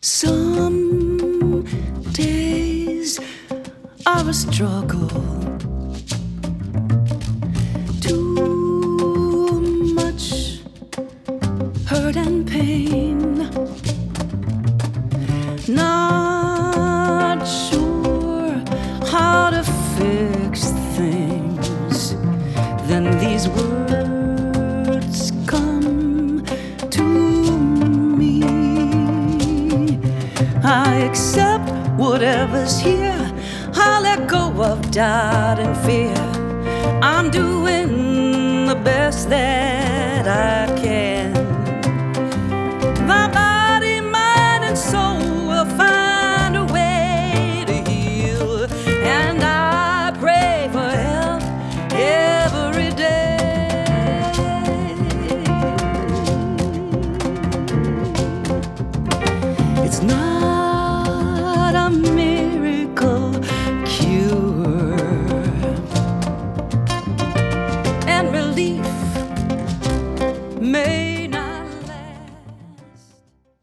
Some days are a struggle. Too much hurt and pain. Not sure how to fix things. Then these words come to me. I accept whatever's here. I'll let go of doubt and fear. I'm doing the best that I can.